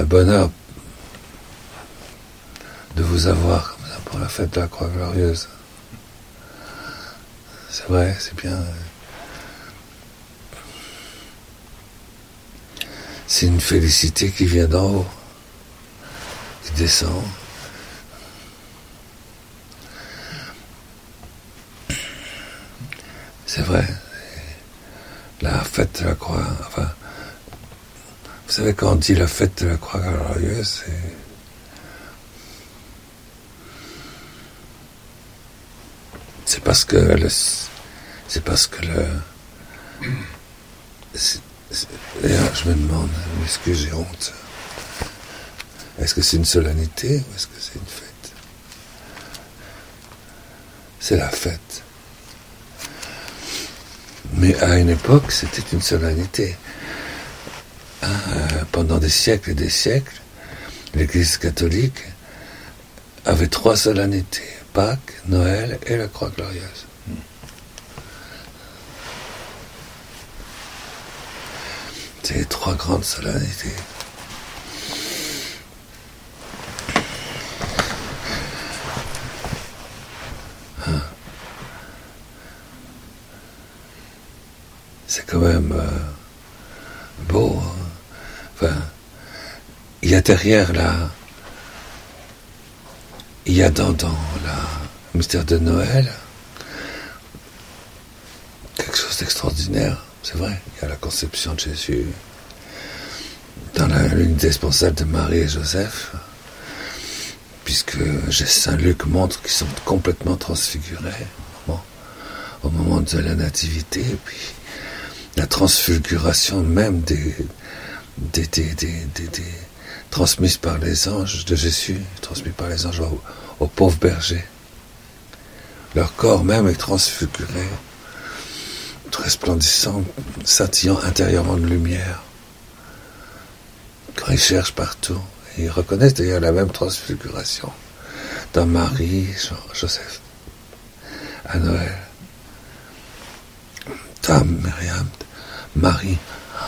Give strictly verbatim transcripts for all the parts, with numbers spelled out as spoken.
bonheur de vous avoir comme ça pour la fête de la Croix Glorieuse. C'est vrai, c'est bien. C'est une félicité qui vient d'en haut, qui descend. C'est vrai. La fête de la Croix, enfin, vous savez, quand on dit la fête de la Croix Glorieuse, c'est... C'est parce que le... C'est parce que le... C'est, c'est, d'ailleurs, je me demande, est-ce que j'ai honte? Est-ce que c'est une solennité ou est-ce que c'est une fête? C'est la fête. Mais à une époque, c'était une solennité. Hein, euh, pendant des siècles et des siècles, l'Église catholique avait trois solennités. Pâques, Noël et la Croix Glorieuse. C'est les trois grandes solennités. Hein. C'est quand même euh, beau. Hein. Enfin, il y a derrière là, il y a dans, dans la, le mystère de Noël quelque chose d'extraordinaire. C'est vrai, il y a la conception de Jésus dans la, l'unité sponsale de Marie et Joseph, puisque Saint Luc montre qu'ils sont complètement transfigurés au moment, au moment de la nativité, et puis la transfiguration même des, des, des, des, des, des transmise par les anges de Jésus, transmise par les anges aux, aux pauvres bergers. Leur corps même est transfiguré, resplendissant, scintillant intérieurement de lumière. Quand ils cherchent partout, et ils reconnaissent d'ailleurs la même transfiguration dans Marie, Joseph, à Noël, dans Myriam, Marie,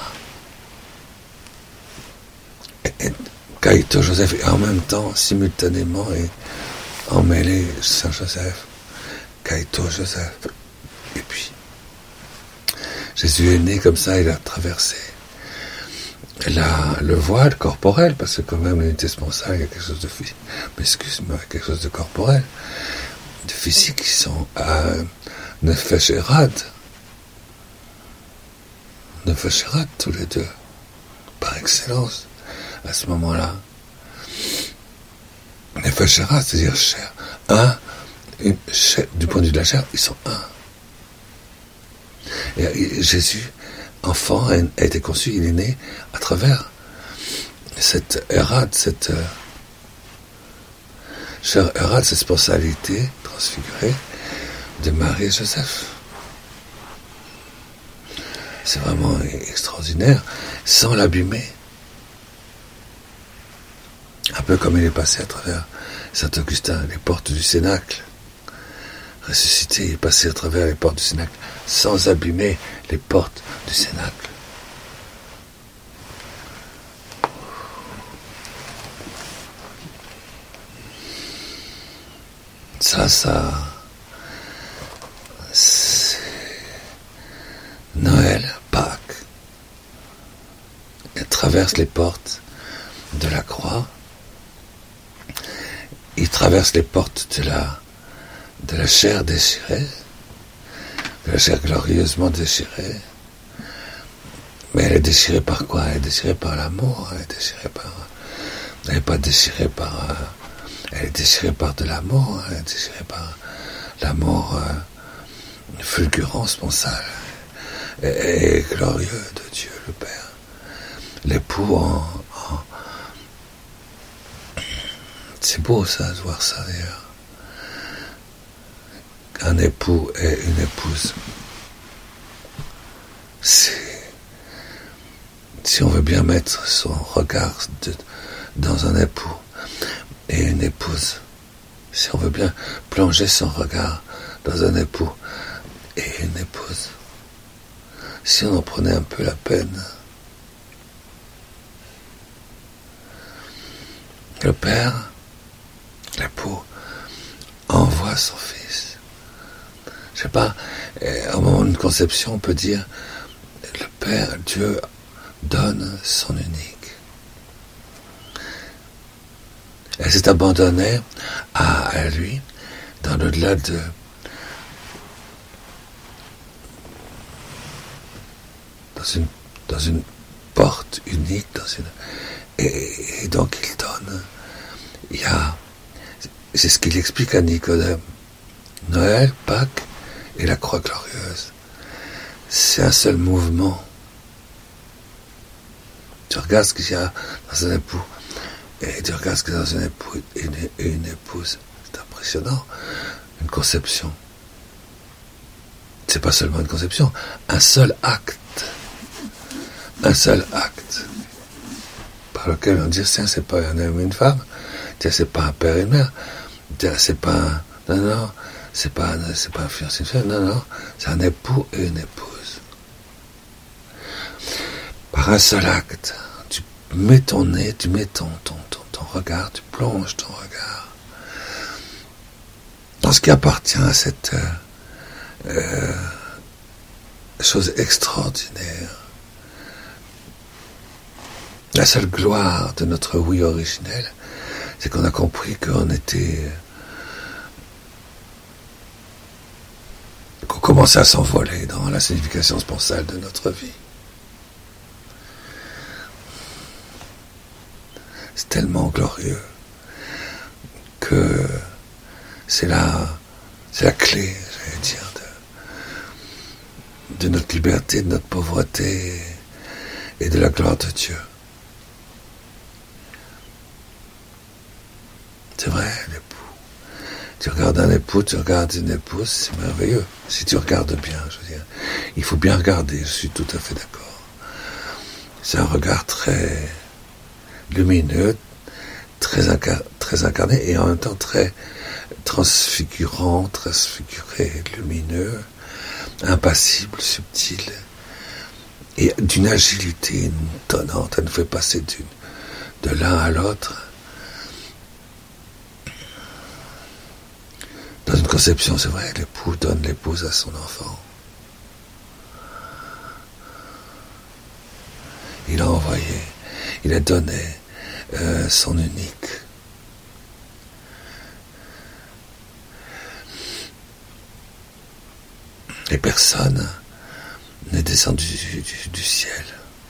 et, et Caïto Joseph, et en même temps, simultanément, et emmêlé Saint Joseph, Caïto Joseph, et puis Jésus est né comme ça, il a traversé la, le voile corporel, parce que quand même l'unité sponsale, il y a quelque chose de physique, mais excuse-moi, quelque chose de corporel, de physique, qui sont à Nefesh Erad, Nefesh Erad tous les deux, par excellence, à ce moment-là. Nefesh Erad, c'est-à-dire chair, un, une, chair, du point de vue de la chair, ils sont un. Et Jésus, enfant, a été conçu, il est né à travers cette Erad, cette euh, chère Erad, cette sponsalité transfigurée de Marie et Joseph. C'est vraiment extraordinaire, sans l'abîmer. Un peu comme il est passé à travers Saint-Augustin, les portes du Cénacle. Ressuscité, il est passé à travers les portes du Cénacle, sans abîmer les portes du Cénacle. Ça, ça, c'est Noël, Pâques. Il traverse les portes de la croix. Il traverse les portes de la de la chair déchirée, de la chair glorieusement déchirée. Mais elle est déchirée par quoi? Elle est déchirée par l'amour, elle est déchirée par... Elle n'est pas déchirée par... Elle est déchirée par de l'amour, elle est déchirée par l'amour euh, fulgurant, sponsal, et, et glorieux de Dieu le Père. L'époux en... en... C'est beau ça, de voir ça d'ailleurs. Un époux et une épouse. C'est, si on veut bien mettre son regard de, dans un époux et une épouse, si on veut bien plonger son regard dans un époux et une épouse, si on en prenait un peu la peine, le Père, l'époux, envoie son Fils. Je sais pas, au moment d'une conception, on peut dire, le Père, Dieu, donne son unique. Elle s'est abandonnée à, à lui, dans l'au-delà de dans une, dans une porte unique, dans une, et, et donc il donne. Il y a, c'est ce qu'il explique à Nicodème. Noël, Pâques et la croix glorieuse. C'est un seul mouvement. Tu regardes ce qu'il y a dans un époux, et tu regardes ce qu'il y a dans un époux et une, et une épouse. C'est impressionnant. Une conception. C'est pas seulement une conception, un seul acte. Un seul acte. Par lequel on dit, tiens, c'est pas un homme et une femme. Tiens, c'est pas un père et une mère. Tiens, c'est pas un... Non, non, c'est pas un, c'est pas un fiancé, une femme. Non, non, c'est un époux et une épouse. Par un seul acte, tu mets ton nez, tu mets ton, ton, ton, ton regard, tu plonges ton regard dans ce qui appartient à cette euh, euh, chose extraordinaire. La seule gloire de notre oui originel, c'est qu'on a compris qu'on était... qu'on commençait à s'envoler dans la signification sponsale de notre vie. C'est tellement glorieux que c'est la, c'est la clé, j'allais dire, de, de notre liberté, de notre pauvreté et de la gloire de Dieu. C'est vrai, l'époux. Tu regardes un époux, tu regardes une épouse, c'est merveilleux. Si tu regardes bien, je veux dire. Il faut bien regarder, je suis tout à fait d'accord. C'est un regard très lumineux, très, incar- très incarné et en même temps très transfigurant, transfiguré, lumineux, impassible, subtil et d'une agilité étonnante. Elle nous fait passer d'une, de l'un à l'autre. Dans une conception, c'est vrai, l'époux donne l'épouse à son enfant. Il a envoyé, il a donné euh, son unique. Et personne n'est descendu du, du, du ciel.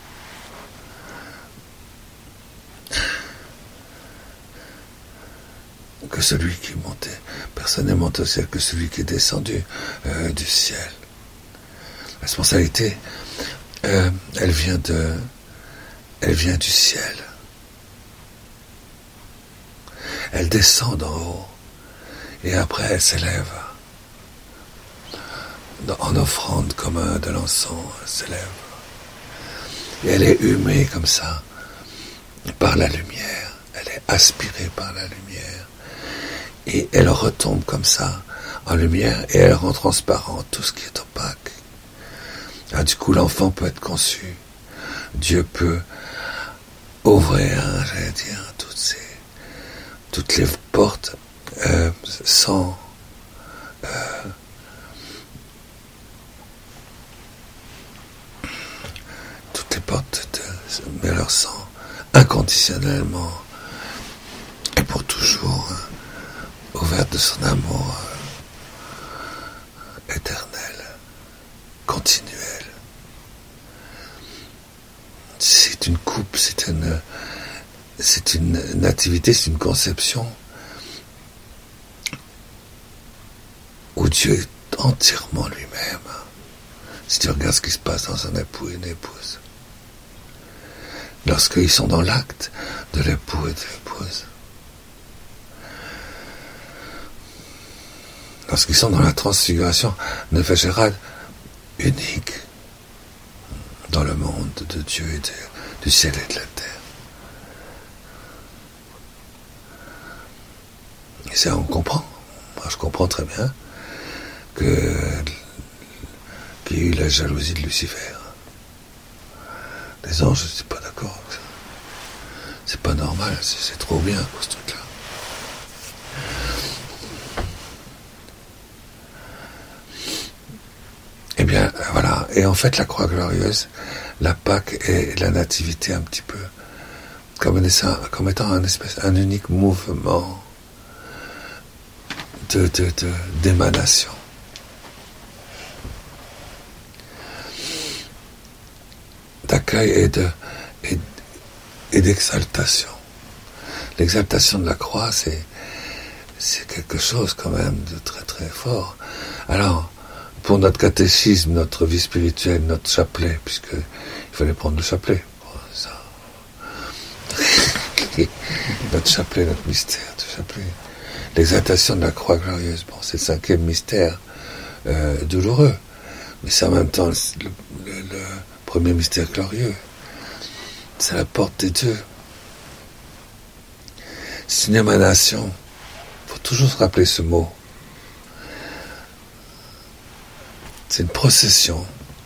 Que celui qui est monté, personne n'est monté au ciel que celui qui est descendu euh, du ciel. La responsabilité, euh, elle vient de, elle vient du ciel. Elle descend d'en haut et après elle s'élève en offrande comme un, de l'encens, elle s'élève et elle est humée comme ça par la lumière. Elle est aspirée par la lumière. Et elle retombe comme ça en lumière et elle rend transparent tout ce qui est opaque. Ah, du coup, l'enfant peut être conçu. Dieu peut ouvrir, hein, j'allais dire, toutes ces, toutes les portes euh, sans euh, toutes les portes de, mais leur sang inconditionnellement et pour toujours. Hein, ouverte de son amour euh, éternel, continuel. C'est une coupe, c'est une, c'est une nativité, c'est une conception où Dieu est entièrement lui-même. Si tu regardes ce qui se passe dans un époux et une épouse, lorsqu'ils sont dans l'acte de l'époux et de l'épouse, lorsqu'ils sont dans la transfiguration, Nefesh Echad unique dans le monde de Dieu et de, du ciel et de la terre. Et ça, on comprend. Moi, je comprends très bien que qu'il y a eu la jalousie de Lucifer. Les anges, je ne suis pas d'accord avec ça. C'est pas normal, c'est, c'est trop bien, quoi, ce truc-là. Eh bien, voilà. Et en fait, la croix glorieuse, la Pâque et la Nativité un petit peu, comme, comme étant un, espèce, un unique mouvement de, de, de, d'émanation. D'accueil et, de, et, et d'exaltation. L'exaltation de la croix, c'est, c'est quelque chose quand même de très très fort. Alors, pour notre catéchisme, notre vie spirituelle, notre chapelet, puisqu'il fallait prendre le chapelet. Bon, ça. Notre chapelet, notre mystère, notre chapelet. L'exaltation de la croix glorieuse, bon, c'est le cinquième mystère euh, douloureux, mais c'est en même temps le, le, le premier mystère glorieux. C'est la porte des dieux. C'est une émanation. Il faut toujours se rappeler ce mot. C'est une procession.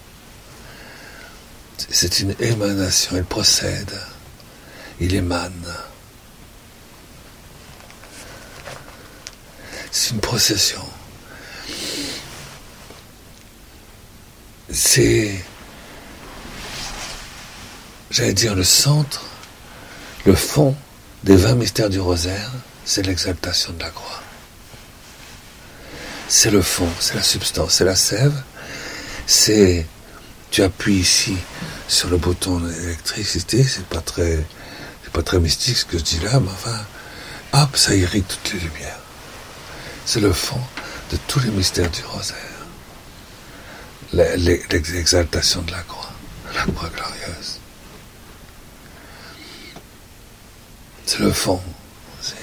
C'est une émanation. Il procède. Il émane. C'est une procession. C'est, j'allais dire, le centre, le fond des vingt mystères du rosaire, c'est l'exaltation de la croix. C'est le fond, c'est la substance, c'est la sève. C'est, tu appuies ici sur le bouton d'électricité, c'est pas très, c'est pas très mystique ce que je dis là, mais enfin, hop, ça irrigue toutes les lumières. C'est le fond de tous les mystères du rosaire. L'exaltation de la croix, la croix glorieuse. C'est le fond. C'est...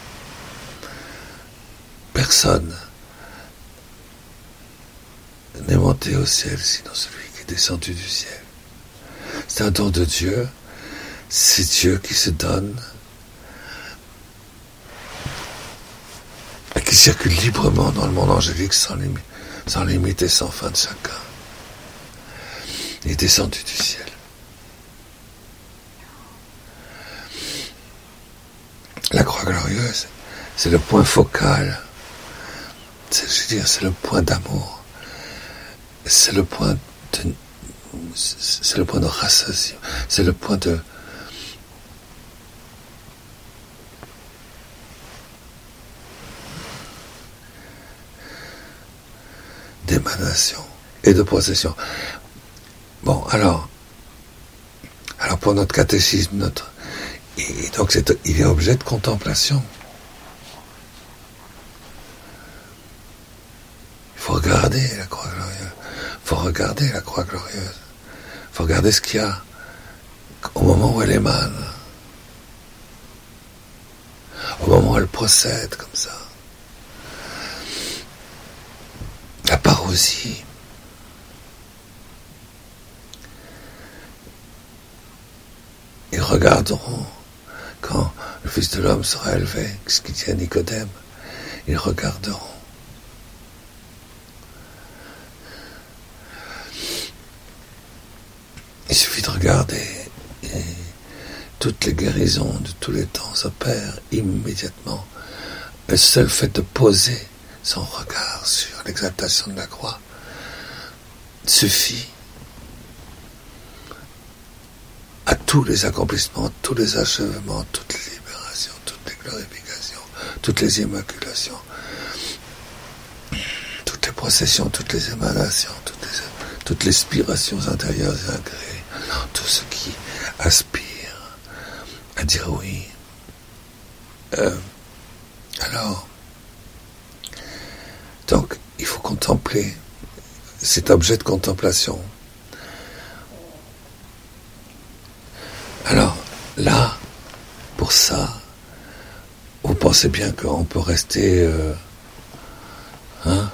Personne n'est monté au ciel, sinon celui qui est descendu du ciel. C'est un don de Dieu, c'est Dieu qui se donne, et qui circule librement dans le monde angélique sans limite, sans limite et sans fin de chacun. Il est descendu du ciel. La croix glorieuse, c'est le point focal, c'est, je veux dire, c'est le point d'amour. C'est le point de, c'est le point de rassasiement, c'est le point de, d'émanation et de possession. Bon, alors, alors pour notre catéchisme, notre, et donc c'est, il est objet de contemplation. Il faut regarder la croix glorieuse. Il faut regarder la croix glorieuse. Il faut regarder ce qu'il y a au moment où elle émane. Au moment où elle procède comme ça. La parousie. Ils regarderont quand le Fils de l'homme sera élevé, ce qu'il dit à Nicodème. Ils regarderont. Il suffit de regarder et toutes les guérisons de tous les temps s'opèrent immédiatement. Le seul fait de poser son regard sur l'exaltation de la croix suffit à tous les accomplissements, tous les achèvements, toutes les libérations, toutes les glorifications, toutes les immaculations, toutes les processions, toutes les émanations, toutes les, toutes les spirations intérieures et agréées. Tout ce qui aspire à dire oui. Euh, alors, donc, il faut contempler cet objet de contemplation. Alors, là, pour ça, vous pensez bien qu'on peut rester... Euh, hein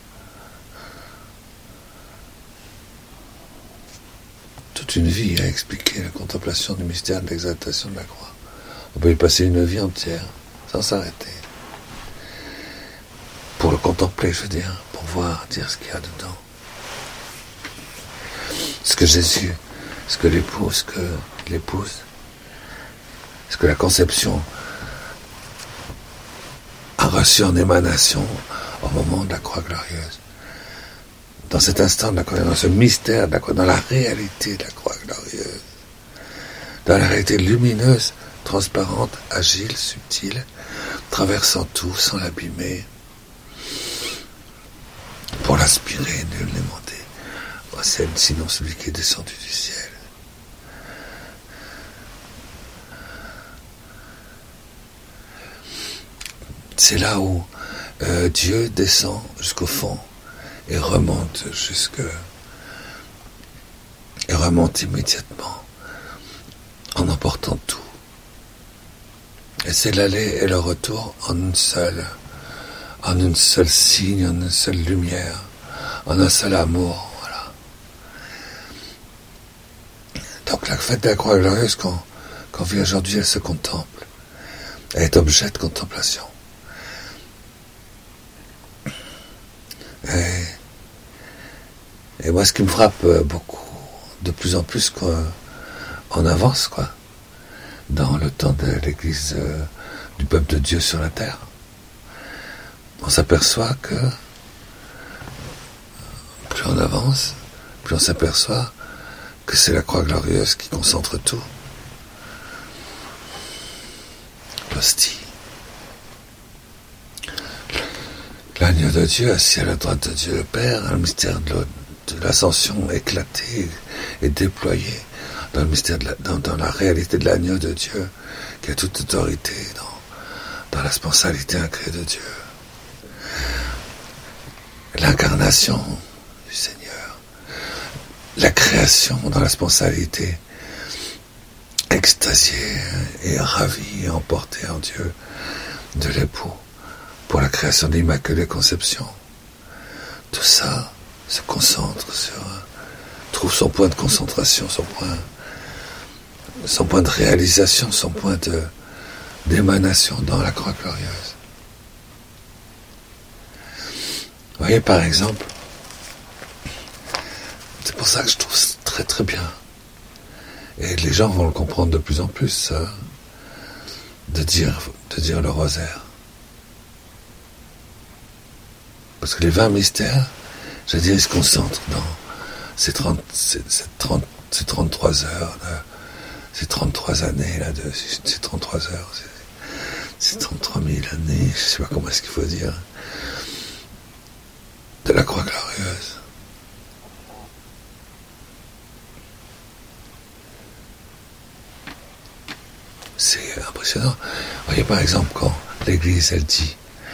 une vie à expliquer la contemplation du mystère de l'exaltation de la croix. On peut y passer une vie entière, sans s'arrêter. Pour le contempler, je veux dire, pour voir, dire ce qu'il y a dedans. Ce que Jésus, ce que l'épouse, ce que l'épouse ce que la conception a reçu en émanation au moment de la croix glorieuse. Dans cet instant de la croix, dans ce mystère de la croix, dans la réalité de la croix glorieuse, dans la réalité lumineuse, transparente, agile, subtile, traversant tout sans l'abîmer, pour l'aspirer, nul n'est monté au ciel, sinon celui qui est descendu du ciel. C'est là où euh, Dieu descend jusqu'au fond et remonte jusque et remonte immédiatement en emportant tout. Et c'est l'aller et le retour en une seule, en une seule signe, en une seule lumière, en un seul amour. Voilà. Donc la fête de la croix glorieuse qu'on qu'on vit aujourd'hui, elle se contemple. Elle est objet de contemplation. Et, et moi, ce qui me frappe beaucoup, de plus en plus qu'on avance, quoi, dans le temps de l'Église euh, du peuple de Dieu sur la terre, on s'aperçoit que plus on avance, plus on s'aperçoit que c'est la croix glorieuse qui concentre tout. L'hostie. L'agneau de Dieu, assis à la droite de Dieu le Père, dans le mystère de, de l'ascension éclatée et déployé, dans le mystère de la, dans, dans la réalité de l'agneau de Dieu, qui a toute autorité dans, dans la sponsalité incrée de Dieu. L'incarnation du Seigneur, la création dans la sponsalité, extasiée et ravie et emportée en Dieu de l'époux, pour la création de l'Immaculée Conception. Tout ça se concentre sur, trouve son point de concentration, son point, son point de réalisation, son point de, d'émanation dans la croix glorieuse. Vous voyez, par exemple, c'est pour ça que je trouve ça très très bien, et les gens vont le comprendre de plus en plus, ça, de dire, de dire le rosaire. Parce que les vingt mystères, je veux dire, ils se concentrent dans ces, trente, ces, ces, trente, ces trente-trois heures, là, ces trente-trois années, là, de, ces trente-trois heures, ces, ces trente-trois mille années, je ne sais pas comment est-ce qu'il faut dire, de la croix glorieuse. C'est impressionnant. Vous voyez, par exemple, quand l'Église, elle dit,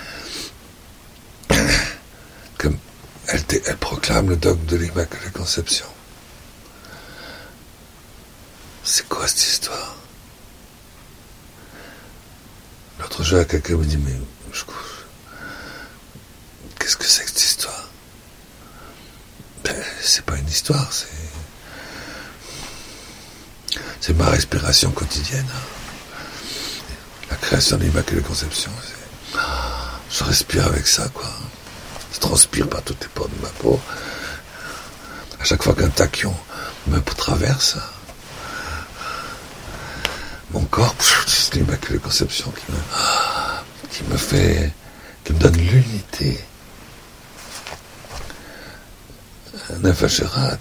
Elle, elle proclame le dogme de l'Immaculée Conception. C'est quoi cette histoire? L'autre jour, quelqu'un me dit, mais je, qu'est-ce que c'est que cette histoire? Ben, c'est pas une histoire, c'est c'est ma respiration quotidienne. Hein. La création de l'Immaculée Conception, c'est, je respire avec ça, quoi. Je transpire par toutes les pores de ma peau. À chaque fois qu'un tachyon me traverse, mon corps, c'est l'Immaculée Conception qui me, qui me fait, qui me donne l'unité. Nefesh-Echad.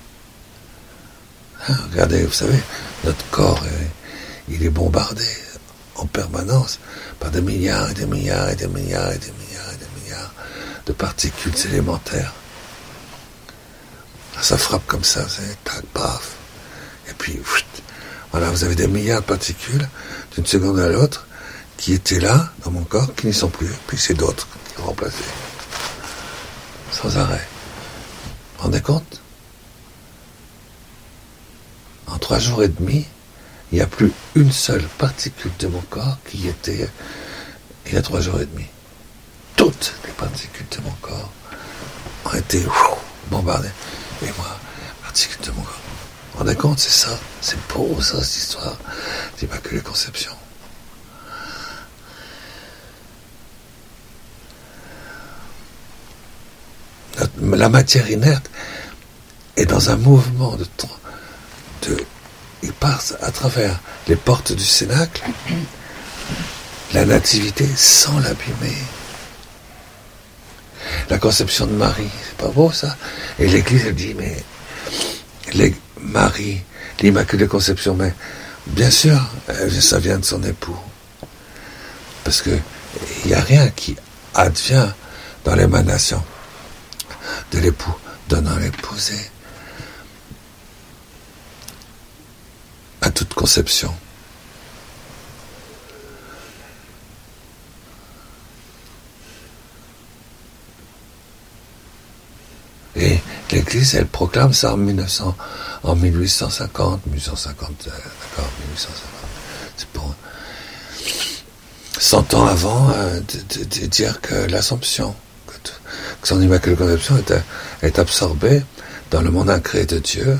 Hein, regardez, vous savez, notre corps, est, il est bombardé en permanence par des milliards et des milliards et des milliards et des milliards et des milliards de particules élémentaires. Ça frappe comme ça, c'est tac, paf. Et puis, pfft, voilà, vous avez des milliards de particules d'une seconde à l'autre qui étaient là, dans mon corps, qui n'y sont plus. Puis c'est d'autres qui ont remplacé. Sans arrêt. Vous vous rendez compte? En trois jours et demi, il n'y a plus une seule particule de mon corps qui était il y a trois jours et demi. Toutes les particules de mon corps ont été ouf, bombardées. Et moi, particules de mon corps. Vous vous rendez compte, c'est ça. C'est beau, ça, cette histoire d'Immaculée Conception. La matière inerte est dans un mouvement de, de, il passe à travers les portes du Cénacle, la nativité sans l'abîmer. La conception de Marie, c'est pas beau ça? Et l'Église, elle dit, mais les, Marie, l'Immaculée Conception, mais bien sûr, ça vient de son époux. Parce que il n'y a rien qui advient dans l'émanation de l'époux donnant l'épousée à toute conception. Et l'Église, elle proclame ça en mille neuf cents, en mille huit cent cinquante, mille huit cent cinquante, euh, d'accord, mille huit cent cinquante. C'est pour cent ans avant euh, de, de, de dire que l'Assomption, que, que son Immaculée Conception est, est absorbée dans le monde incréé de Dieu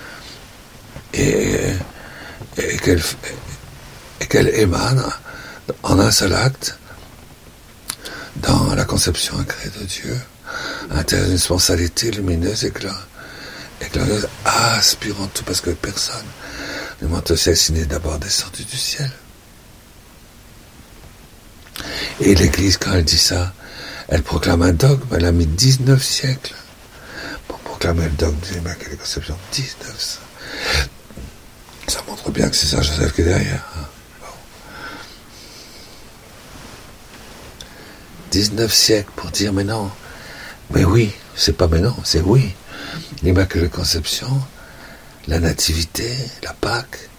et, et qu'elle et qu'elle émane en un seul acte dans la conception incréée de Dieu, à l'intérieur d'une spontanéité lumineuse et glorieuse, aspirant tout, parce que personne ne monte au ciel s'il n'est d'abord descendu du ciel. Et l'Église, quand elle dit ça, elle proclame un dogme. Elle a mis dix-neuf siècles pour proclamer le dogme de l'Immaculée Conception. dix-neuf. Ça montre bien que c'est Saint Joseph qui est derrière. Hein. Bon. dix-neuf siècles pour dire mais non. Mais oui, c'est pas mais non, c'est oui. L'Immaculée Conception, la Nativité, la Pâque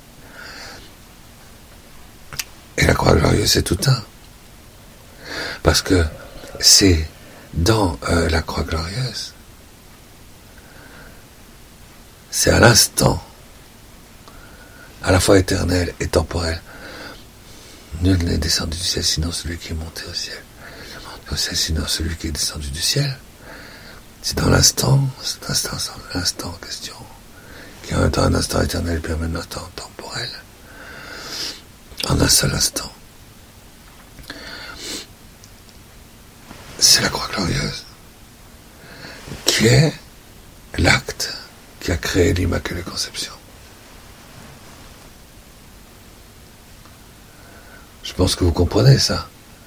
et la Croix Glorieuse, c'est tout un. Parce que c'est dans euh, la Croix Glorieuse, c'est à l'instant, à la fois éternel et temporel. Nul n'est descendu du ciel sinon celui qui est monté au ciel. Au ciel sinon celui qui est descendu du ciel. C'est dans l'instant, cet instant, l'instant en question, qui est en même temps un instant éternel et puis en même temps un instant temporel, en un seul instant. C'est la Croix Glorieuse, qui est l'acte qui a créé l'Immaculée Conception. Je pense que vous comprenez ça.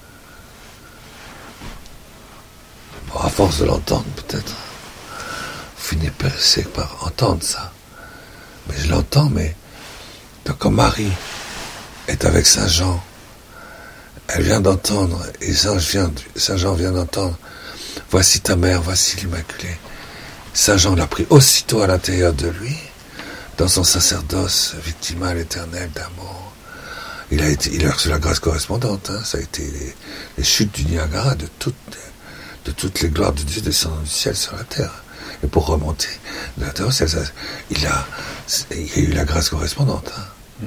Bon, à force de l'entendre, peut-être, vous finissez par entendre ça. Mais je l'entends, mais donc, quand Marie est avec Saint Jean, elle vient d'entendre, et Saint Jean, Saint Jean vient d'entendre, voici ta mère, voici l'Immaculée. Saint Jean l'a pris aussitôt à l'intérieur de lui, dans son sacerdoce victimal éternel d'amour. Il a, été, il a reçu la grâce correspondante, hein, ça a été les, les chutes du Niagara, de toutes, de toutes les gloires de Dieu descendant du ciel sur la terre. Et pour remonter de la terre au ciel, ça, il, a, il a eu la grâce correspondante. Hein. Mm.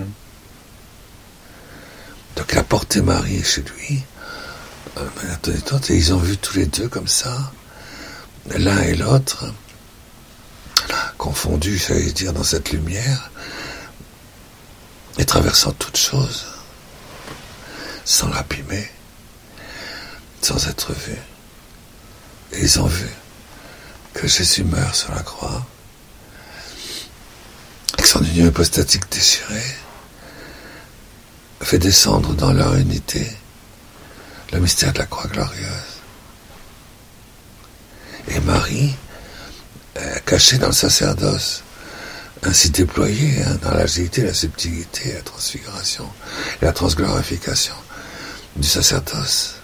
Donc il a porté Marie chez lui, euh, et ils ont vu tous les deux comme ça, l'un et l'autre, confondus, j'allais dire, dans cette lumière, et traversant toutes choses, sans l'abîmer, sans être vus. Et ils ont vu que Jésus meurt sur la croix, avec son union hypostatique déchirée, fait descendre dans leur unité le mystère de la Croix Glorieuse. Et Marie, euh, cachée dans le sacerdoce, ainsi déployée hein, dans l'agilité, la subtilité, la transfiguration et la transglorification du sacerdoce,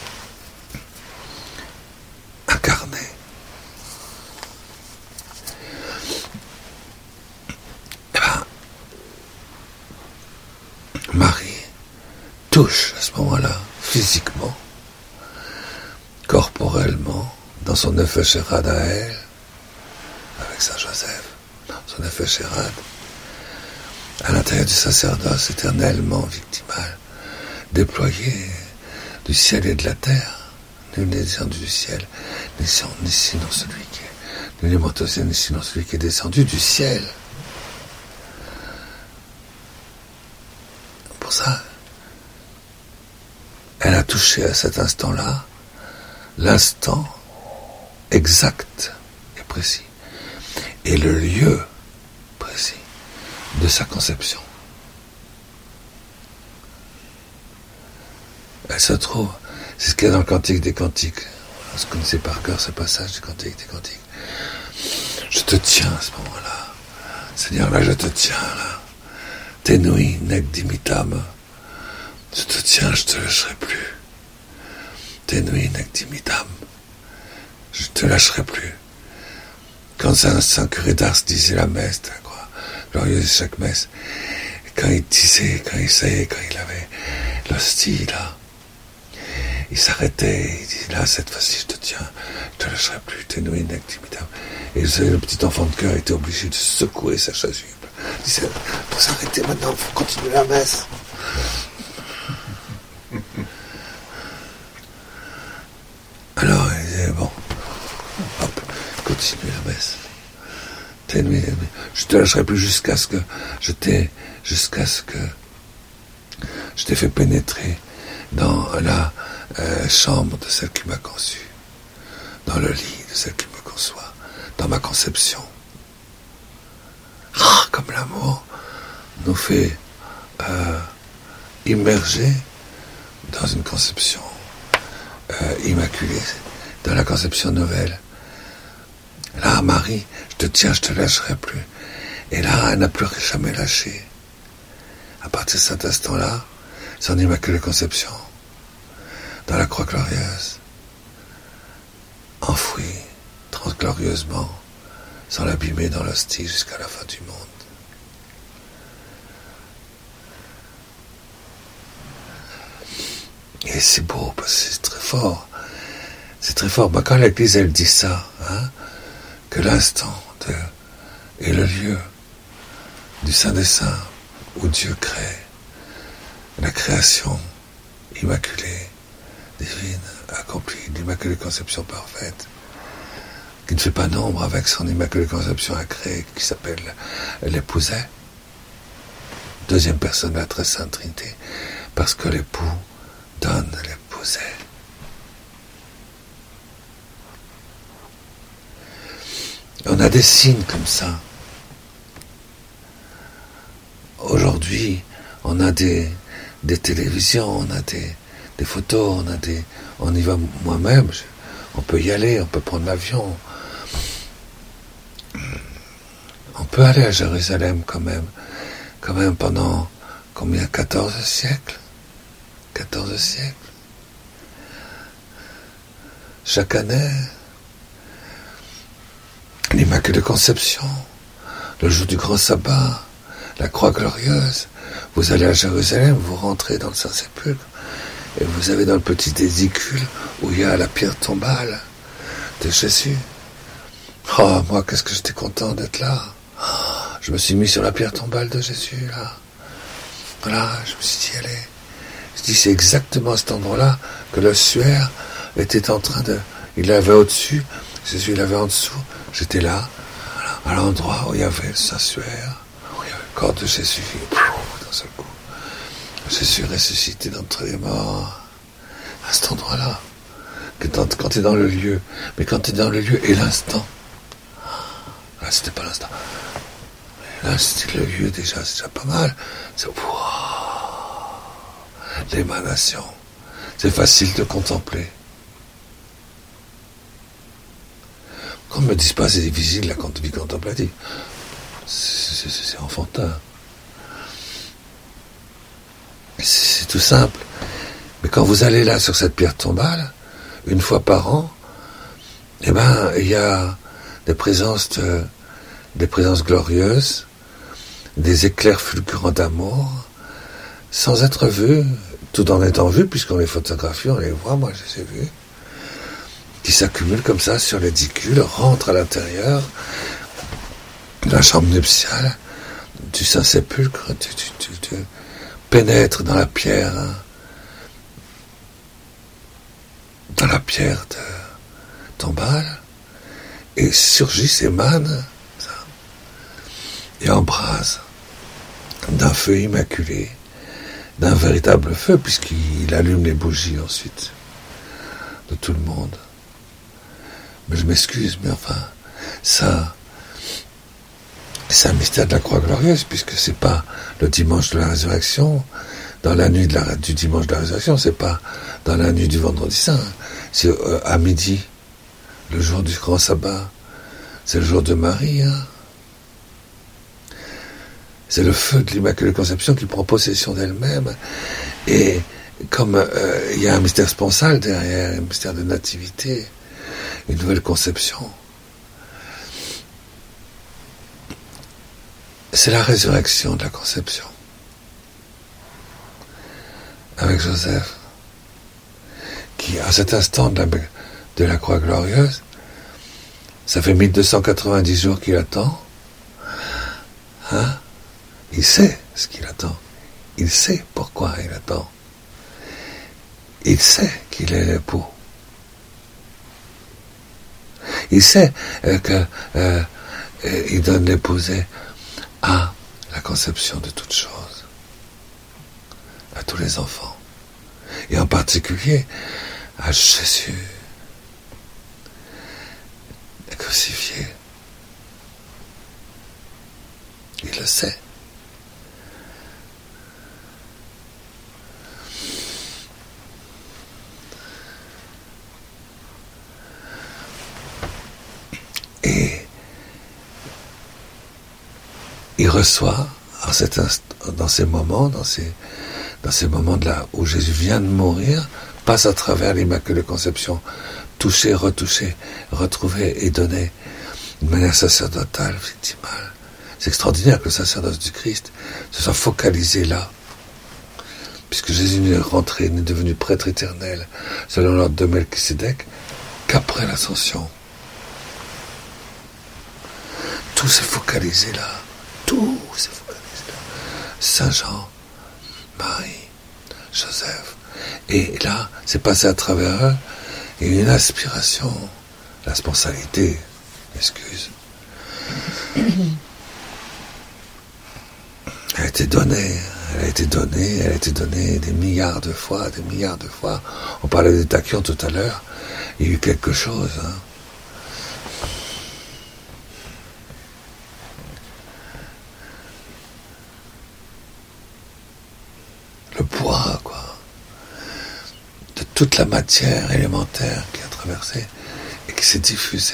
incarné. Eh ben, Marie touche à ce moment-là, physiquement, corporellement, dans son effet chérade à elle, avec Saint Joseph, son effet chérade, à l'intérieur du sacerdoce éternellement victimal, déployé du ciel et de la terre. Nul n'est descendu du ciel, ni sinon celui qui est, nul n'est monté au ciel, ni sinon celui qui est descendu du ciel. Pour ça, elle a touché à cet instant-là l'instant exact et précis, et le lieu précis de sa conception. Elle se trouve, c'est ce qu'il y a dans le Cantique des Cantiques. Vous connaissez par cœur ce passage du Cantique des Cantiques. Je te tiens à ce moment-là. Seigneur, là, je te tiens, là. Tenui nec dimitam. Je te tiens, je te lâcherai plus. Tenui nec dimitam. Je te lâcherai plus. Quand Saint, Saint Curé d'Ars disait la messe, la croix glorieuse chaque messe, et quand il disait, quand il savait, quand il avait l'hostie, là, il s'arrêtait, il disait, là, cette fois-ci, je te tiens, je te lâcherai plus, tenui nec dimitam. Et vous savez, le petit enfant de cœur était obligé de secouer sa chasuble. Il disait, faut s'arrêter maintenant, il faut continuer la messe. Alors, il disait, bon, hop, continue la messe. Tenui, je te lâcherai plus jusqu'à ce que je t'ai, jusqu'à ce que je t'ai fait pénétrer dans la euh, chambre de celle qui m'a conçu, dans le lit de celle qui me conçoit, dans ma conception. Ah, comme l'amour nous fait euh, immerger dans une conception euh, immaculée, dans la conception nouvelle. Là, Marie, je te tiens, je te lâcherai plus. Et là, elle n'a plus jamais lâché. À partir de cet instant-là, son immaculée conception, dans la croix glorieuse, enfouie transglorieusement, sans l'abîmer dans l'hostie jusqu'à la fin du monde. Et c'est beau, parce que c'est très fort. C'est très fort. Bah, quand l'Église, elle dit ça, hein, que l'instant de, est le lieu du Saint des Saints, où Dieu crée, la création immaculée, divine, accomplie, l'immaculée conception parfaite, qui ne fait pas nombre avec son immaculée conception à créer, qui s'appelle l'épouset, deuxième personne de la très sainte Trinité, parce que l'époux donne l'épouset. On a des signes comme ça. Aujourd'hui, on a des, des télévisions, on a des, des photos, on a des, on y va moi-même. On peut y aller, on peut prendre l'avion. On peut aller à Jérusalem quand même, quand même pendant combien, quatorze siècles, quatorze siècles. Chaque année. L'Immaculée Conception, le jour du grand sabbat, la croix glorieuse. Vous allez à Jérusalem, vous rentrez dans le Saint-Sépulcre, et vous avez dans le petit édicule où il y a la pierre tombale de Jésus. Oh, moi, qu'est-ce que j'étais content d'être là. Oh, je me suis mis sur la pierre tombale de Jésus, là. Voilà, je me suis dit, allez. Je dis, c'est exactement à cet endroit-là que le suaire était en train de... Il l'avait au-dessus, Jésus l'avait en dessous. J'étais là, à l'endroit où il y avait le Saint-Suaire, où il y avait le corps de Jésus, d'un seul coup. Jésus ressuscité d'entre les morts, à cet endroit-là. Quand tu es dans le lieu, mais quand tu es dans le lieu et l'instant, là c'était pas l'instant, là c'était le lieu déjà, c'est déjà pas mal. C'est wow, l'émanation, c'est facile de contempler. Qu'on ne me dise pas c'est difficile la vie contemplative. C'est, c'est, c'est enfantin. C'est, c'est tout simple. Mais quand vous allez là sur cette pierre tombale, une fois par an, eh ben, il y a des présences de, des présences glorieuses, des éclairs fulgurants d'amour, sans être vus, tout en étant vus, puisqu'on les photographie, on les voit, moi je les ai vus, qui s'accumulent comme ça sur l'édicule, rentrent à l'intérieur de la chambre nuptiale, du Saint-Sépulcre, tu, tu, tu, tu pénètres dans la pierre, hein, dans la pierre de tombale, et surgissent, émanent, ça, et embrasent d'un feu immaculé, d'un véritable feu, puisqu'il allume les bougies ensuite de tout le monde. Mais je m'excuse, mais enfin, ça, c'est un mystère de la croix glorieuse, puisque c'est pas le dimanche de la résurrection, dans la nuit de la, du dimanche de la résurrection, c'est pas dans la nuit du vendredi saint, c'est euh, à midi, le jour du grand sabbat, c'est le jour de Marie, hein. C'est le feu de l'Immaculée Conception qui prend possession d'elle-même, et comme euh, il y a un mystère sponsal derrière, un mystère de nativité, une nouvelle conception, c'est la résurrection de la conception avec Joseph, qui à cet instant de la, de la croix glorieuse, ça fait mille deux cent quatre-vingt-dix jours qu'il attend, hein? Il sait ce qu'il attend, il sait pourquoi il attend, il sait qu'il est l'époux, il sait euh, que euh, il donne l'épousée à la conception de toutes choses, à tous les enfants, et en particulier à Jésus, crucifié. Il le sait. Et il reçoit en cet instant, dans ces moments, dans ces, dans ces moments de là où Jésus vient de mourir, passe à travers l'Immaculée Conception, touché, retouché, retrouvé et donné de manière sacerdotale, victimale. C'est extraordinaire que le sacerdoce du Christ se soit focalisé là, puisque Jésus n'est rentré, n'est devenu prêtre éternel, selon l'ordre de Melchisédek, qu'après l'ascension. Tout s'est focalisé là. Tout s'est focalisé là. Saint Jean, Marie, Joseph. Et là, c'est passé à travers eux, et une aspiration, la sponsalité, excuse. Elle a été donnée, elle a été donnée, elle a été donnée des milliards de fois, des milliards de fois. On parlait des tachyons tout à l'heure, il y a eu quelque chose, hein. Le poids, quoi, de toute la matière élémentaire qui a traversé et qui s'est diffusée,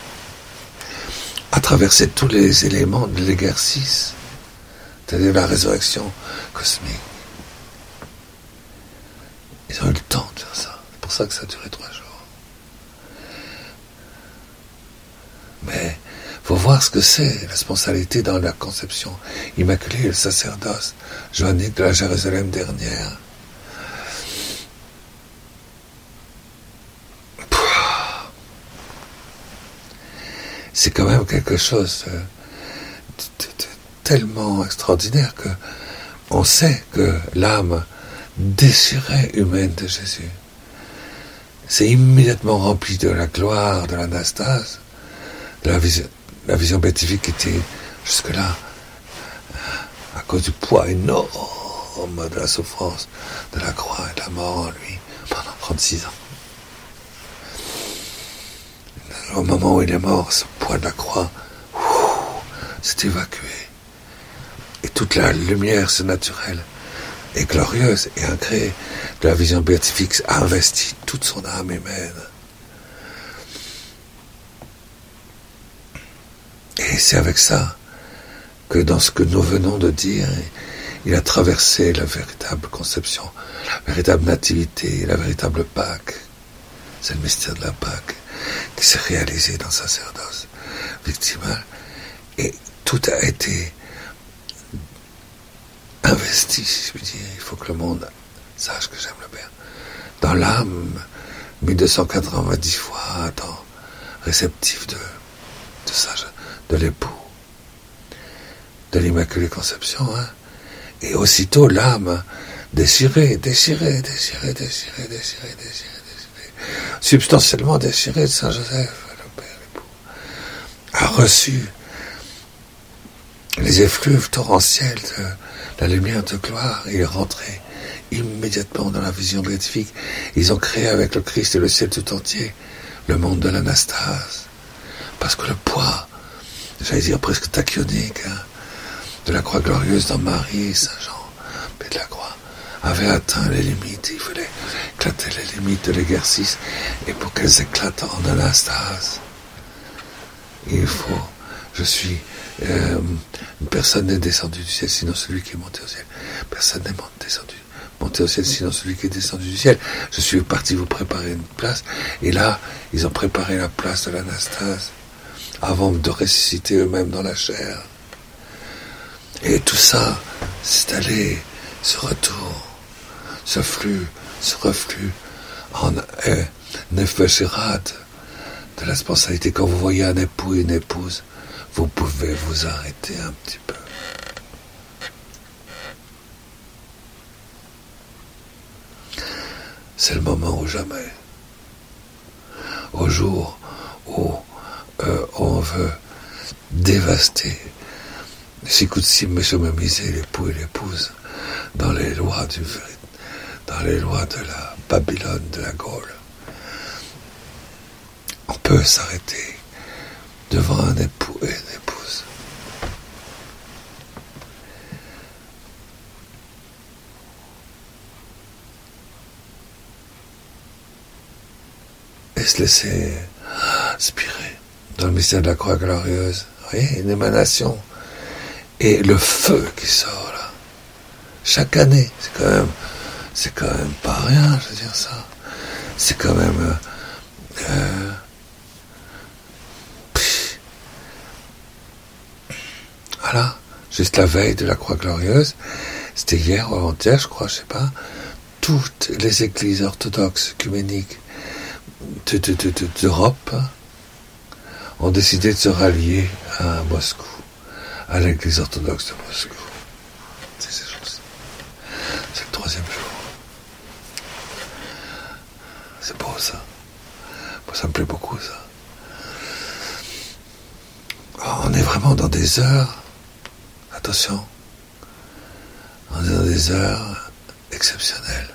a traversé tous les éléments de l'exercice, c'est-à-dire la résurrection cosmique. Ils ont eu le temps de faire ça. C'est pour ça que ça a duré trois jours. Mais il faut voir ce que c'est, la sponsalité dans la conception immaculée et le sacerdoce joannique de la Jérusalem dernière. C'est quand même quelque chose de, de, de, de tellement extraordinaire que on sait que l'âme déchirée humaine de Jésus s'est immédiatement remplie de la gloire de l'anastase, de la vision, la vision béatifique qui était jusque-là, à cause du poids énorme de la souffrance, de la croix et de la mort en lui, pendant trente-six ans. Au moment où il est mort, ce poids de la croix s'est évacué. Et toute la lumière surnaturelle et glorieuse et incréée de la vision béatifique a investi toute son âme humaine. Et c'est avec ça que dans ce que nous venons de dire, il a traversé la véritable conception, la véritable nativité, la véritable Pâque. C'est le mystère de la Pâque qui s'est réalisé dans le sacerdoce victimal. Et tout a été investi, si je puis dire. Il faut que le monde sache que j'aime le Père. Dans l'âme, mille deux cent quatre-vingt-dix fois, dans réceptif de, de, sa, de l'époux, de l'Immaculée Conception, hein. Et aussitôt l'âme déchirée, déchirée, déchirée, déchirée, déchirée, déchirée, substantiellement déchirée de Saint Joseph, le Père l'époux, a reçu les effluves torrentiels de la lumière de gloire. Il est rentré immédiatement dans la vision béatifique. Ils ont créé avec le Christ et le ciel tout entier le monde de l'anastase. Parce que le poids j'allais dire presque tachyonique, hein, de la croix glorieuse dans Marie, Saint Jean, Père de la Croix, avait atteint les limites. Il fallait éclater les limites de l'exercice, et pour qu'elles éclatent en anastase, il faut, je suis, euh, personne n'est descendu du ciel, sinon celui qui est monté au ciel. Personne n'est descendu, monté au ciel, sinon celui qui est descendu du ciel. Je suis parti vous préparer une place, et là, ils ont préparé la place de l'anastase, avant de ressusciter eux-mêmes dans la chair. Et tout ça, c'est allé, ce retour, ce flux, ce reflux, en euh, nefesh-erad, de la spontanéité. Quand vous voyez un époux et une épouse, vous pouvez vous arrêter un petit peu. C'est le moment ou jamais. Au jour où euh, on veut dévaster, miser l'époux et l'épouse dans les lois du dans les lois de la Babylone, de la Gaule. On peut s'arrêter devant un époux et une épouse. Et se laisser aspirer dans le mystère de la croix glorieuse. Vous voyez, une émanation. Et le feu qui sort là, chaque année, c'est quand même, c'est quand même pas rien, je veux dire ça. C'est quand même, euh, pff, voilà, juste la veille de la croix glorieuse, c'était hier ou avant-hier, je crois, je sais pas, toutes les églises orthodoxes œcuméniques de, de, de, de, d'Europe ont décidé de se rallier à Moscou, à l'église orthodoxe de Moscou. C'est ces choses. C'est le troisième jour. C'est beau ça. Moi, ça me plaît beaucoup ça. Oh, on est vraiment dans des heures, attention, on est dans des heures exceptionnelles.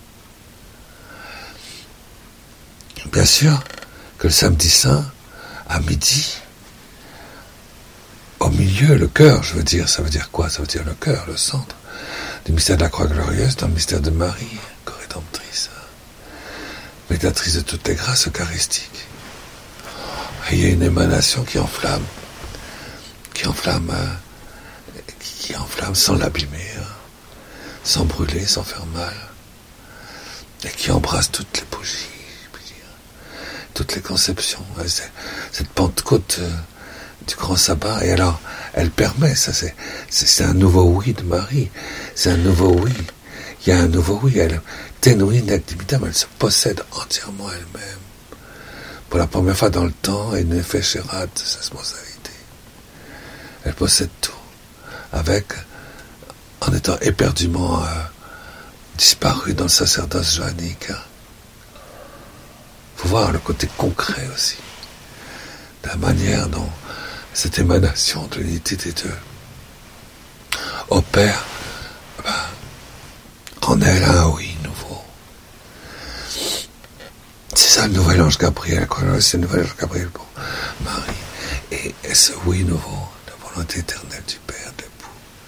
Bien sûr que le samedi saint, à midi, au milieu, le cœur, je veux dire, ça veut dire quoi? Ça veut dire le cœur, le centre du mystère de la croix glorieuse, dans le mystère de Marie, co-rédemptrice, médiatrice de toutes les grâces eucharistiques. Et il y a une émanation qui enflamme, qui enflamme, euh, qui enflamme sans l'abîmer, hein, sans brûler, sans faire mal, et qui embrasse toutes les bougies, je peux dire, toutes les conceptions. Cette Pentecôte euh, du grand sabbat, et alors elle permet, ça c'est, c'est, c'est un nouveau oui de Marie, c'est un nouveau oui, il y a un nouveau oui, elle, ténouine activitam, elle se possède entièrement elle-même, pour la première fois dans le temps, et ne fait chérat de sa responsabilité, elle possède tout, avec, en étant éperdument euh, disparue dans le sacerdoce johannique. Faut voir le côté concret aussi, de la manière dont cette émanation de l'unité des deux opère ben, en elle un oui nouveau. C'est ça le nouvel ange Gabriel, c'est le nouvel ange Gabriel pour Marie. Et, et ce oui nouveau, la volonté éternelle du Père, de l'époux,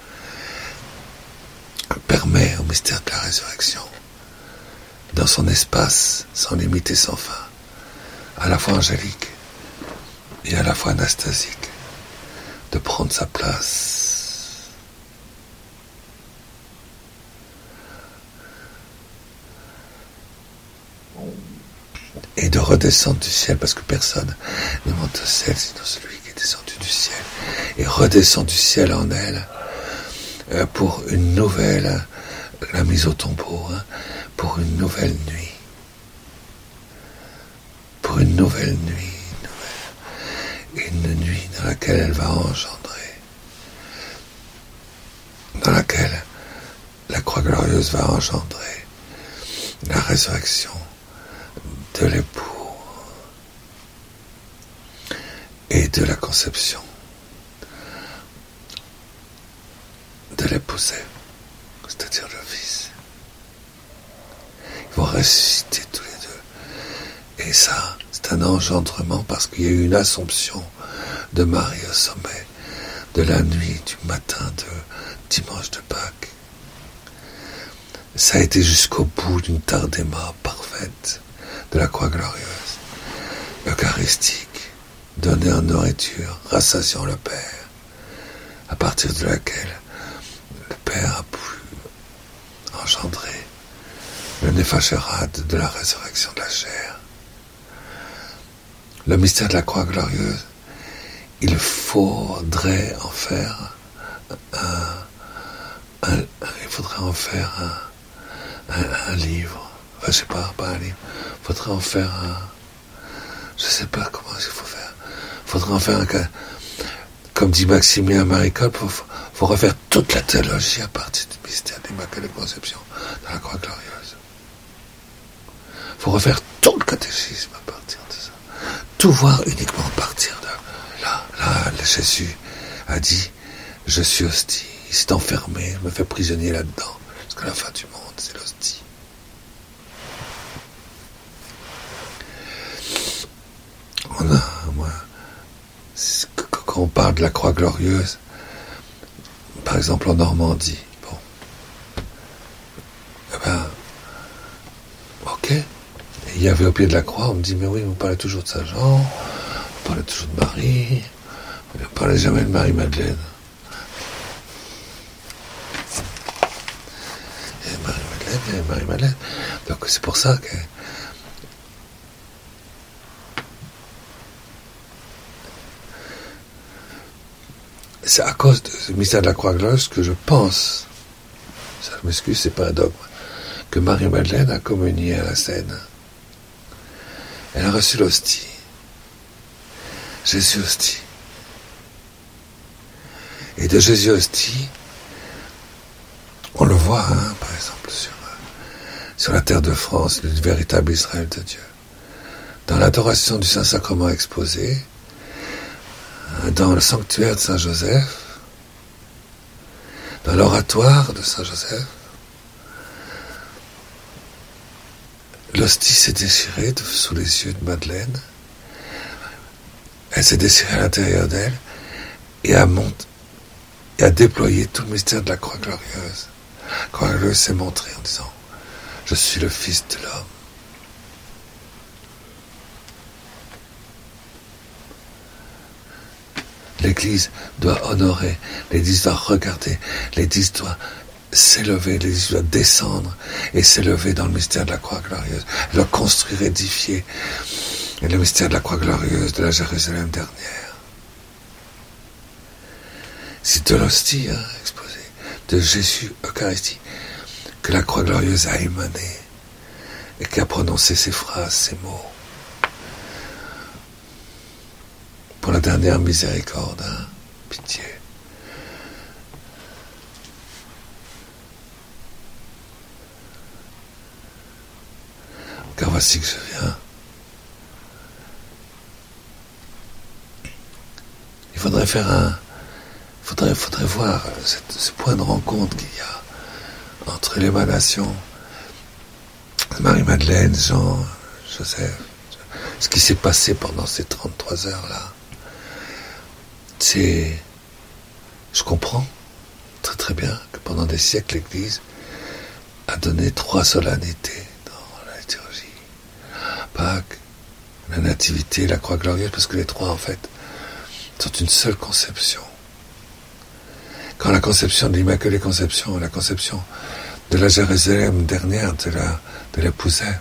permet au mystère de la résurrection, dans son espace sans limite et sans fin, à la fois angélique et à la fois anastasique, de prendre sa place. Et de redescendre du ciel, parce que personne ne monte au ciel, sinon celui qui est descendu du ciel, et redescend du ciel en elle, euh, pour une nouvelle, la mise au tombeau, hein, pour une nouvelle nuit. Pour une nouvelle nuit. Une nuit dans laquelle elle va engendrer, dans laquelle la croix glorieuse va engendrer la résurrection de l'époux et de la conception de l'épousé, c'est-à-dire le Fils. Ils vont ressusciter tous les deux. Et ça, c'est un engendrement parce qu'il y a eu une assomption de Marie au sommet de la nuit du matin de dimanche de Pâques. Ça a été jusqu'au bout d'une tardéma parfaite de la croix glorieuse, eucharistique, donnée en nourriture, rassasiant le Père, à partir de laquelle le Père a pu engendrer le néphachérade de la résurrection de la chair. Le mystère de la croix glorieuse, il faudrait en faire un, un, un il faudrait en faire un, un, un livre. Enfin, je sais pas, pas un livre. Il faudrait en faire un, je sais pas comment il faut faire. Il faudrait en faire un, comme dit Maximilien Maricol, il faut, faut refaire toute la théologie à partir du mystère de l'Immaculée Conception dans la croix glorieuse. Il faut refaire tout le catéchisme à partir de ça. Tout voir uniquement à partir de là. Là, Jésus a dit, je suis hostie. Il s'est enfermé, me fait prisonnier là-dedans. Jusqu'à la fin du monde, c'est l'hostie. On a, moi, quand on parle de la croix glorieuse, par exemple en Normandie, bon, eh ben, ok. Et il y avait au pied de la croix, on me dit, mais oui, vous parlez toujours de Saint-Jean, vous parlez toujours de Marie, vous ne parlez jamais de Marie-Madeleine. Il y a Marie-Madeleine, il y a Marie-Madeleine. Donc c'est pour ça que c'est à cause du mystère de la croix glorieuse que je pense, ça je m'excuse, c'est pas un dogme, que Marie-Madeleine a communié à la Seine. Elle a reçu l'hostie. Jésus hostie. Et de Jésus hostie, on le voit, hein, par exemple, sur, sur la terre de France, le véritable Israël de Dieu. Dans l'adoration du Saint-Sacrement exposé, dans le sanctuaire de Saint-Joseph, dans l'oratoire de Saint-Joseph, l'hostie s'est déchirée de, sous les yeux de Madeleine. Elle s'est déchirée à l'intérieur d'elle et a, monté, et a déployé tout le mystère de la croix glorieuse. La croix glorieuse s'est montrée en disant « Je suis le Fils de l'homme ». L'Église doit honorer, l'Église doit regarder, l'Église doit s'élever, l'Église doit descendre et s'élever dans le mystère de la croix glorieuse. Elle doit construire, édifier et le mystère de la croix glorieuse de la Jérusalem dernière. C'est de l'hostie hein, exposée, de Jésus Eucharistie, que la croix glorieuse a émané et qui a prononcé ces phrases, ces mots. Pour la dernière miséricorde, hein, pitié. Car voici que je viens. Il faudrait faire un... Il faudrait, faudrait voir cette, ce point de rencontre qu'il y a entre l'émanation de Marie-Madeleine, Jean, Joseph, ce qui s'est passé pendant ces trente-trois heures-là. C'est... Je comprends très très bien que pendant des siècles, l'Église a donné trois solennités dans la liturgie. Pâques, la Nativité, la Croix glorieuse, parce que les trois, en fait, sont une seule conception. Quand la conception de l'Immaculée Conception, la conception de la Jérusalem dernière, de la, de l'épousée,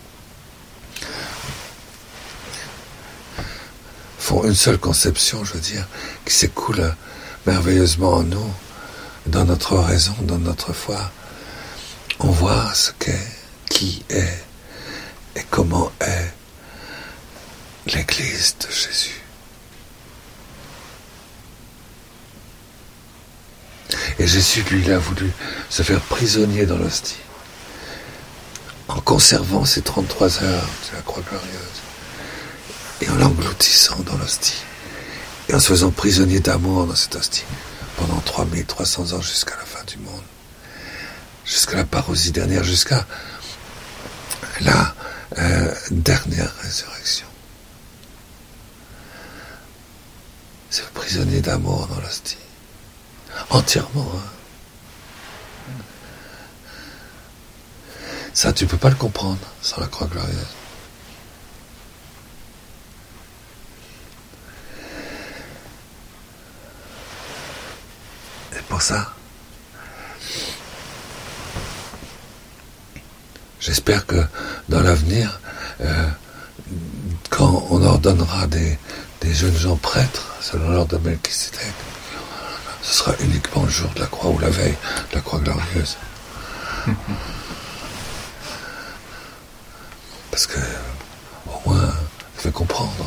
font une seule conception, je veux dire, qui s'écoule merveilleusement en nous, dans notre raison, dans notre foi. On voit ce qu'est, qui est et comment est l'Église de Jésus. Et Jésus, lui, il a voulu se faire prisonnier dans l'hostie, en conservant ces trente-trois heures de la croix glorieuse, et en l'engloutissant dans l'hostie, et en se faisant prisonnier d'amour dans cette hostie, pendant trois mille trois cents ans jusqu'à la fin du monde, jusqu'à la parousie dernière, jusqu'à la euh, dernière résurrection. prisonnier d'amour dans l'hostie. Entièrement. Hein. Ça, tu peux pas le comprendre sans la croix glorieuse. Et pour ça, j'espère que dans l'avenir, euh, quand on ordonnera des, des jeunes gens prêtres, selon l'ordre de Melchisédek, ce sera uniquement le jour de la croix ou la veille de la croix glorieuse. Parce que, au moins, je vais comprendre.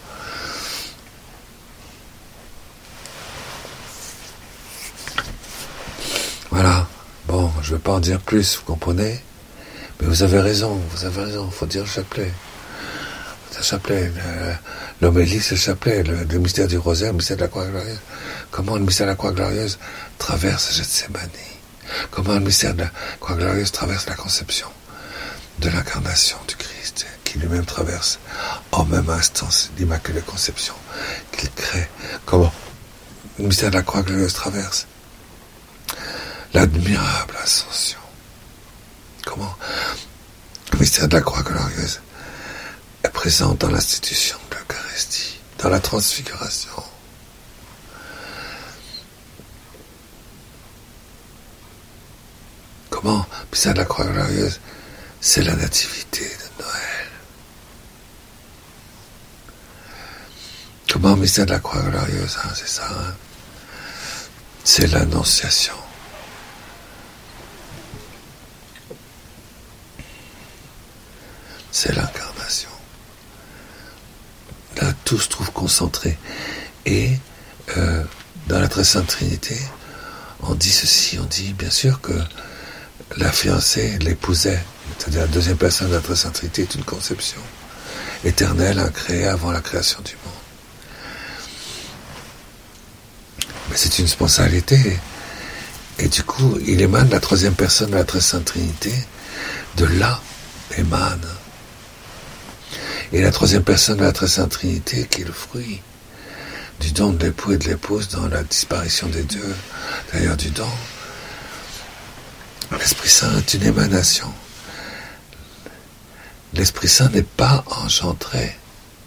Voilà. Bon, je ne vais pas en dire plus, vous comprenez ? Mais vous avez raison, vous avez raison, il faut dire le chapelet. Le chapelet, le, l'homélie, c'est le chapelet, le, le mystère du rosaire, le mystère de la croix glorieuse. Comment le mystère de la croix glorieuse traverse Gethsémani ? Comment le mystère de la croix glorieuse traverse la conception de l'incarnation du Christ, qui lui-même traverse en même instant l'Immaculée Conception qu'il crée. Comment le mystère de la croix glorieuse traverse l'admirable ascension. Comment le mystère de la croix glorieuse est présent dans l'institution de l'Eucharistie, dans la transfiguration. Comment le mystère de la croix glorieuse, c'est la nativité de Noël. Comment le mystère de la croix glorieuse, hein, c'est ça, hein, c'est l'annonciation. C'est l'incarnation. Là, tout se trouve concentré. Et euh, dans la Très Sainte Trinité, on dit ceci, on dit bien sûr que la fiancée l'épousait, c'est-à-dire la deuxième personne de la Très Sainte Trinité est une conception éternelle, incréée avant la création du monde. Mais c'est une spontanéité. Et du coup, il émane la troisième personne de la Très Sainte Trinité, de là émane. Et la troisième personne de la Très Sainte Trinité, qui est le fruit du don de l'époux et de l'épouse dans la disparition des deux, d'ailleurs du don. L'Esprit Saint est une émanation. L'Esprit Saint n'est pas engendré.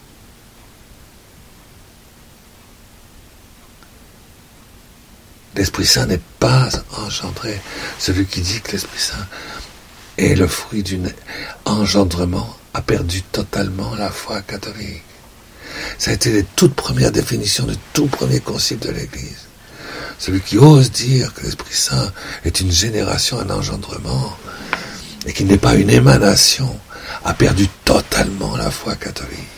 L'Esprit Saint n'est pas engendré. Celui qui dit que l'Esprit Saint est le fruit d'un engendrement a perdu totalement la foi catholique. Ça a été les toutes premières définitions du tout premier concile de l'Église. Celui qui ose dire que l'Esprit Saint est une génération, un engendrement, et qu'il n'est pas une émanation, a perdu totalement la foi catholique.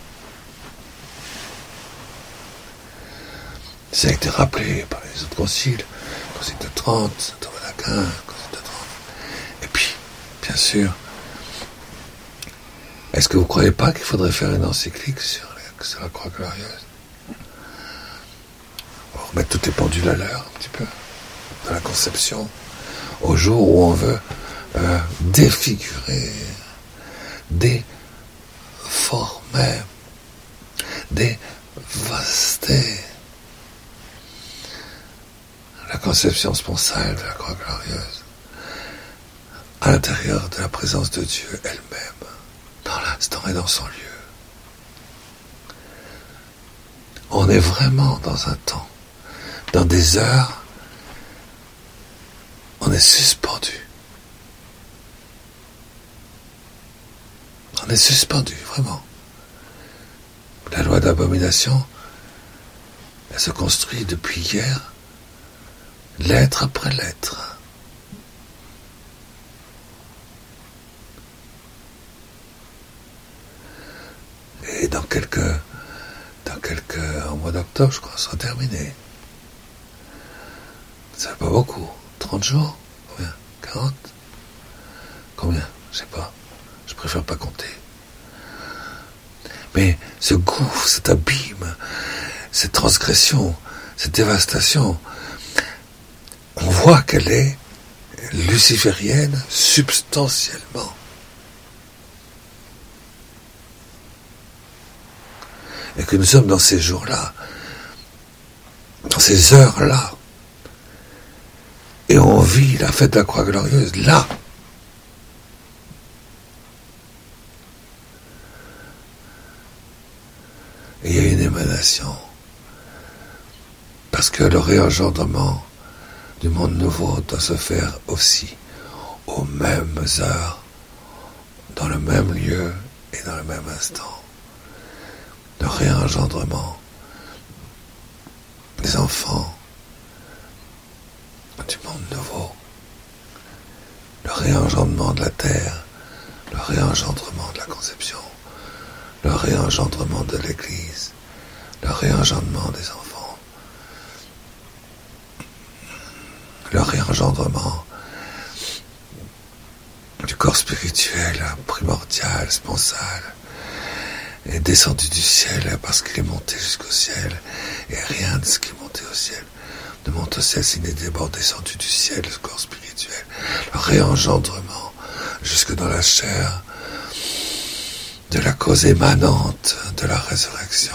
Ça a été rappelé par les autres conciles, Concile de Trente, Saint Thomas d'Aquin, Concile de Trente. Et puis, bien sûr, est-ce que vous ne croyez pas qu'il faudrait faire une encyclique sur, les, sur la croix glorieuse ? On va remettre toutes les pendules à l'heure, un petit peu, dans la conception, au jour où on veut euh, défigurer, déformer, dévaster la conception sponsale de la croix glorieuse à l'intérieur de la présence de Dieu elle-même, dans l'instant et dans son lieu. On est vraiment dans un temps, dans des heures, on est suspendu. On est suspendu, vraiment. La loi d'abomination, elle se construit depuis hier, lettre après lettre. Et dans quelques, dans quelques, en mois d'octobre, je crois, ça sera terminé. Ça fait pas beaucoup. trente jours? Combien? quarante? Combien? Je sais pas. Je préfère pas compter. Mais ce gouffre, cet abîme, cette transgression, cette dévastation, on voit qu'elle est luciférienne substantiellement. Et que nous sommes dans ces jours-là dans ces heures-là. Et on vit la fête de la Croix glorieuse là. Et il y a une émanation. Parce que le réengendrement du monde nouveau doit se faire aussi aux mêmes heures, dans le même lieu et dans le même instant. Le réengendrement des enfants du monde nouveau, le réengendrement de la terre, le réengendrement de la conception, le réengendrement de l'Église, le réengendrement des enfants, le réengendrement du corps spirituel primordial, sponsal, est descendu du ciel parce qu'il est monté jusqu'au ciel, et rien de ce qui est monté au ciel ne monte au ciel s'il n'est d'abord descendu du ciel, le corps spirituel, le réengendrement jusque dans la chair de la cause émanante de la résurrection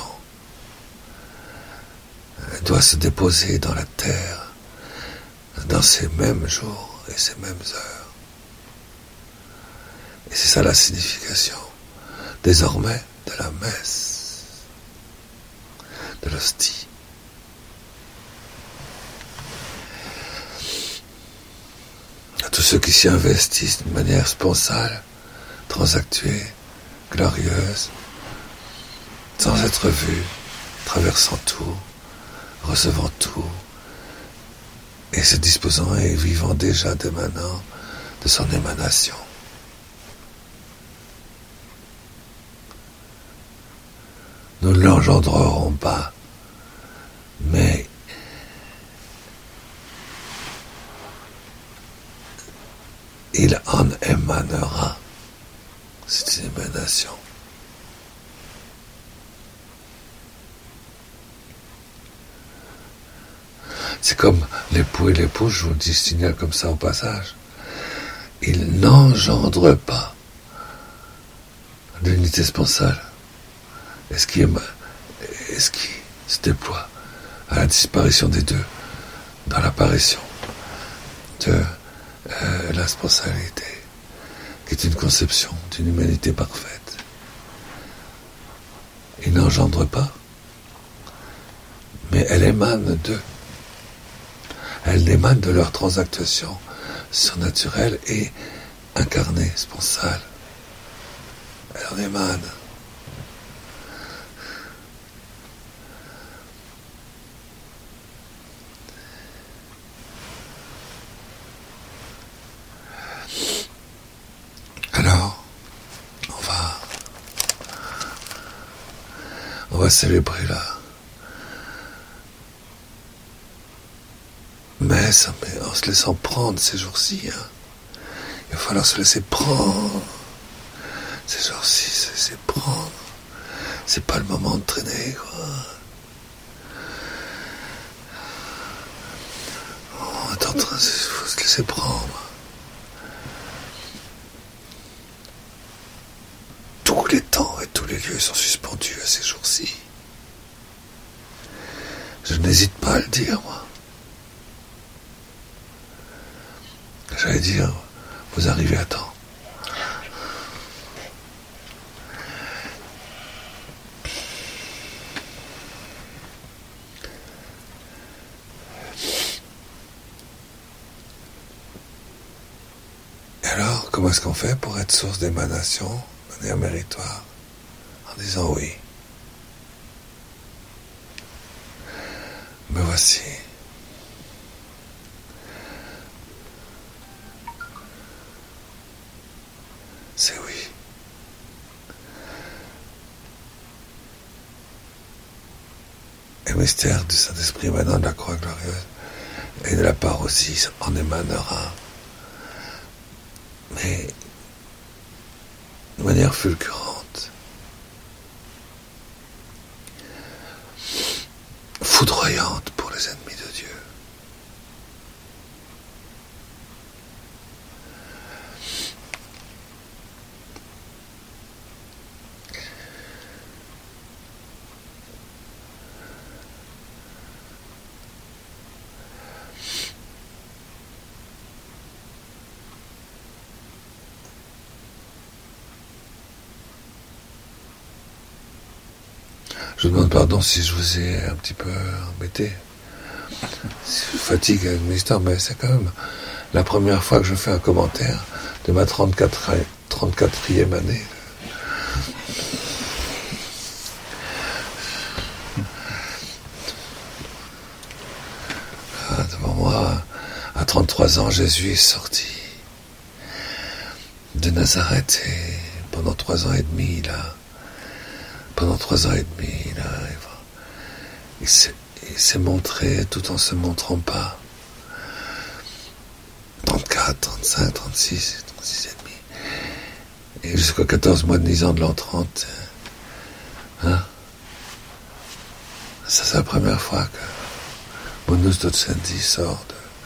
doit se déposer dans la terre dans ces mêmes jours et ces mêmes heures. Et c'est ça la signification désormais de la messe, de l'hostie. À tous ceux qui s'y investissent d'une manière sponsale, transactuée, glorieuse, sans être vus, traversant tout, recevant tout, et se disposant et vivant déjà dès maintenant de son émanation. Nous ne l'engendrerons pas, mais il en émanera. C'est une émanation. C'est comme l'époux et l'épouse, je vous le dis, je signale comme ça au passage. Ils n'engendrent pas l'unité sponsale. Et ce qui, est, et ce qui se déploie à la disparition des deux, dans l'apparition de euh, la sponsalité, qui est une conception d'une humanité parfaite. Ils n'engendrent pas, mais elle émane d'eux. Elle émane de leur transactuation surnaturelle et incarnée, sponsale. Elle en émane. Alors, on va, on va célébrer là. Mais, ça, mais en se laissant prendre ces jours-ci, hein. Il va falloir se laisser prendre. Ces jours-ci, se laisser prendre. C'est pas le moment de traîner, quoi. On est en train, il faut se laisser prendre. Tous les temps et tous les lieux sont suspendus à ces jours-ci. Je n'hésite pas à le dire, moi. J'allais dire, vous arrivez à temps. Et alors, comment est-ce qu'on fait pour être source d'émanation de manière méritoire? En disant oui. Me voici. C'est oui. Et le mystère du Saint-Esprit émanant de la croix glorieuse et de la part aussi en émanera. Mais de manière fulgurante, foudroyante pour les ennemis de Dieu. Je vous demande pardon si je vous ai un petit peu embêté. Je fatigue avec mes histoires, mais c'est quand même la première fois que je fais un commentaire de ma trente-quatre, trente-quatrième année. Ah, devant moi, à trente-trois ans, Jésus est sorti de Nazareth et pendant trois ans et demi, là, pendant trois ans et demi, là, il s'est, il s'est montré tout en se montrant pas. trente-quatre, trente-cinq, trente-six, trente-six et demi. Et jusqu'aux quatorze mois de dix ans de l'an trente. Hein? Ça, c'est la première fois que Bonus Dodsendi sort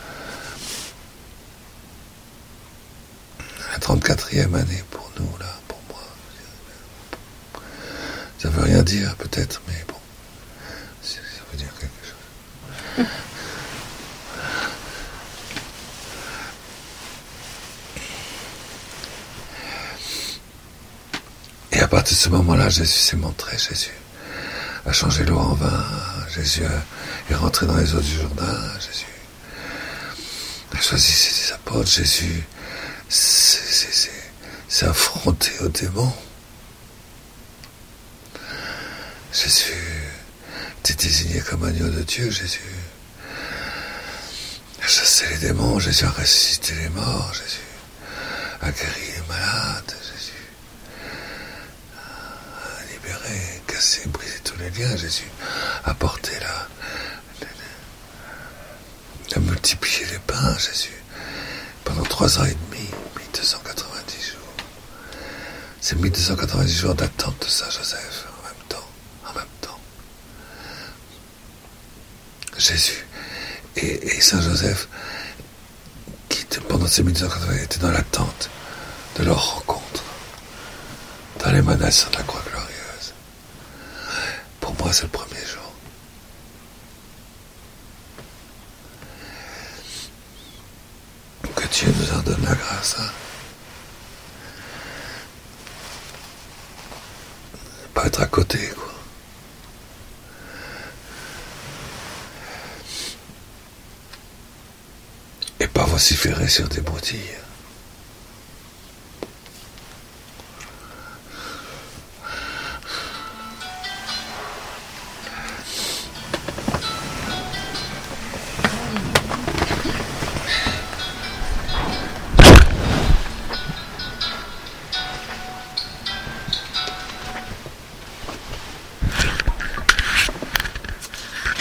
de la trente-quatrième année pour nous, là, pour moi. Ça veut rien dire, peut-être, mais bon. Ça veut dire quelque chose. Et à partir de ce moment-là, Jésus s'est montré, Jésus a changé l'eau en vin, Jésus est rentré dans les eaux du Jourdain, Jésus a choisi ses apôtres, Jésus s'est affronté aux démons. Jésus était désigné comme agneau de Dieu, Jésus a chassé les démons, Jésus a ressuscité les morts, Jésus a guéri les malades, Jésus a libéré, cassé, brisé tous les liens, Jésus a porté la, a multiplié les pains, Jésus, pendant trois ans et demi, mille deux cent quatre-vingt-dix jours. C'est mille deux cent quatre-vingt-dix jours d'attente de Saint-Joseph, en même temps, en même temps. Jésus et, et Saint-Joseph, qui pendant ces mille deux cent quatre-vingt-dix étaient dans l'attente de leur rencontre, dans l'émanation de la croix glorieuse. Pour moi, c'est le premier jour. Que Dieu nous en donne la grâce. Hein? Pas être à côté, quoi. Et pas vociférer sur des broutilles.